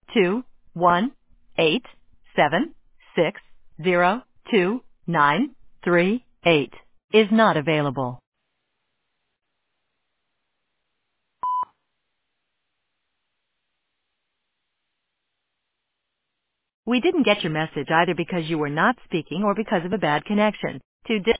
21876029338 is not available. We didn't get your message either because you were not speaking or because of a bad connection. To